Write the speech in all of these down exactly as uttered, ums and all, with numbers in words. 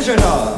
Bitteschön da.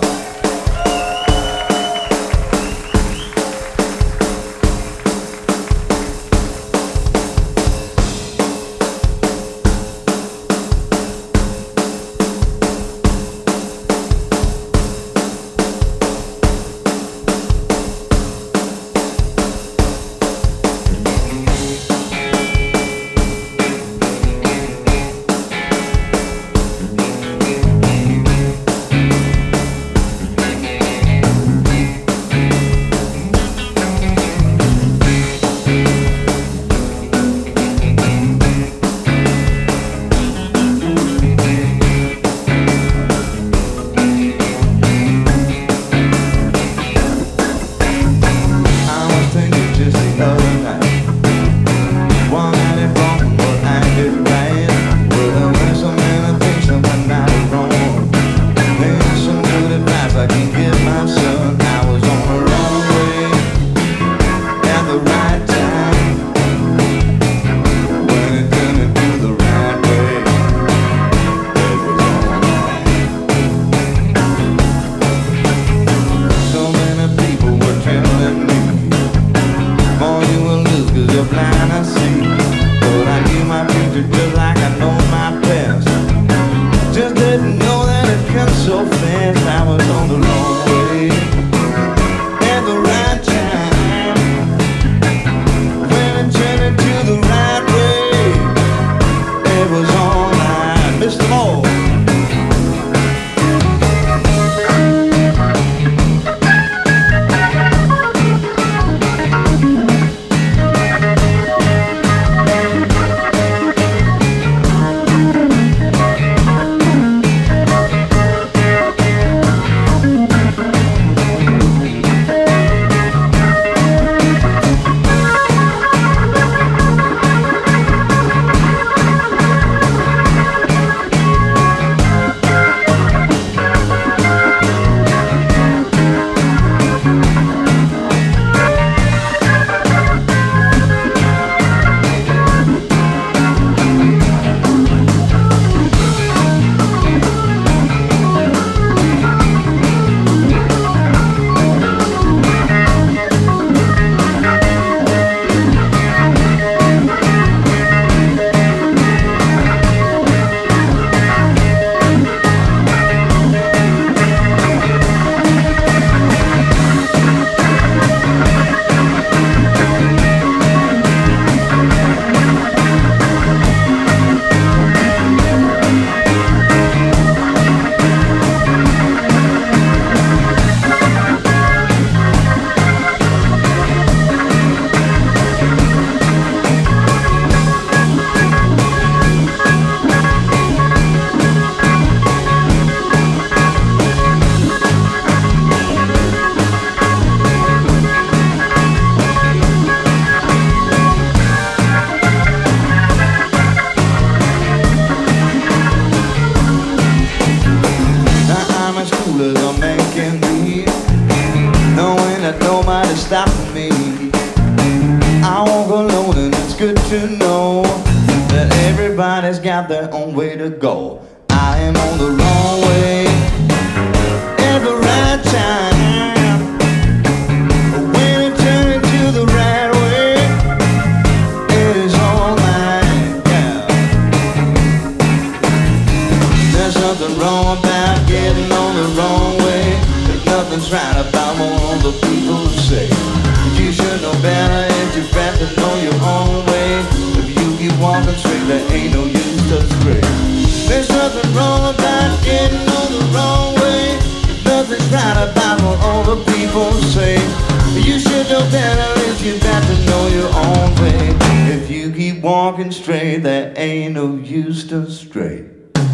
Stopping me. I walk alone and it's good to know that everybody's got their own way to go. I am on the wrong way at the right time. When it turns into the right way, it is all mine, yeah. There's nothing wrong about getting on the wrong way. There's nothing's right about what all the people say. You should know better if you've got to know your own way. If you keep walking straight, there ain't no use to stray. There's nothing wrong about getting on the wrong way. Nothing's right about what all the people say. You should know better if you've got to know your own way. If you keep walking straight, there ain't no use to stray.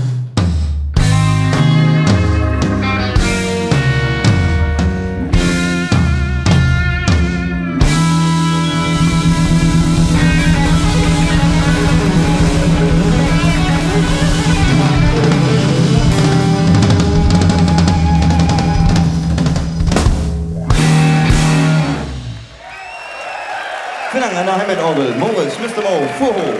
Vielen Dank an der Heimatorgel, Moritz, Mister Mo, Fuhu.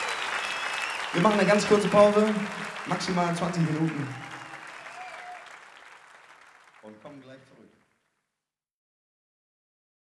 Wir machen eine ganz kurze Pause, maximal zwanzig Minuten. und kommen gleich zurück.